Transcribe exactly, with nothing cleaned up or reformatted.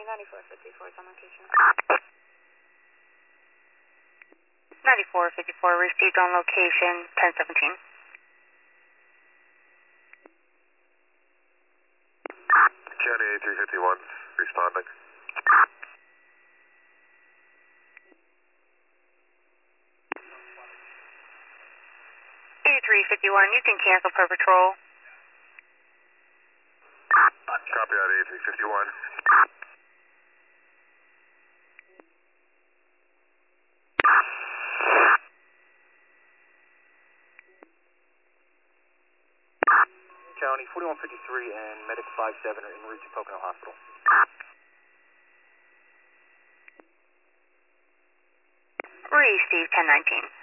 ninety-four fifty-four is on location. ninety-four fifty-four received on location, ten seventeen. County A three fifty-one, responding. eighty-three fifty-one, you can cancel per patrol. Copy out A three fifty-one. County forty-one fifty-three and Medic five seven are en route to Pocono Hospital. Received ten nineteen.